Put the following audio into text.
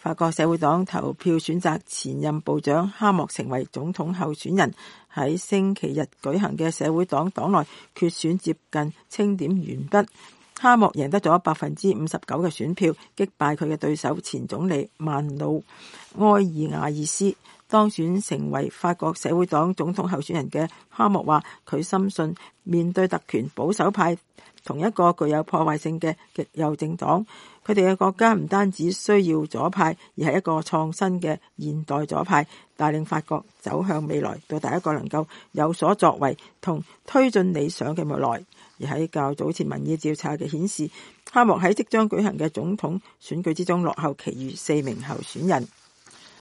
法國社會黨投票選擇前任部長哈莫成為總統候選人。喺星期日舉行嘅社會黨黨內決選接近清點完畢，哈莫贏得咗59%嘅選票，擊敗佢嘅對手前總理曼努埃爾瓦爾斯，當選成為法國社會黨總統候選人嘅哈莫話，佢深信面對特權保守派同一個具有破壞性嘅極右政黨，佢哋嘅國家唔單止需要左派，而係一個創新嘅現代左派，帶領法國走向未來，到達一個能夠有所作為同推進理想嘅未來。而喺較早前民意調查嘅顯示，哈莫喺即將舉行嘅總統選舉之中落後其餘4名候選人。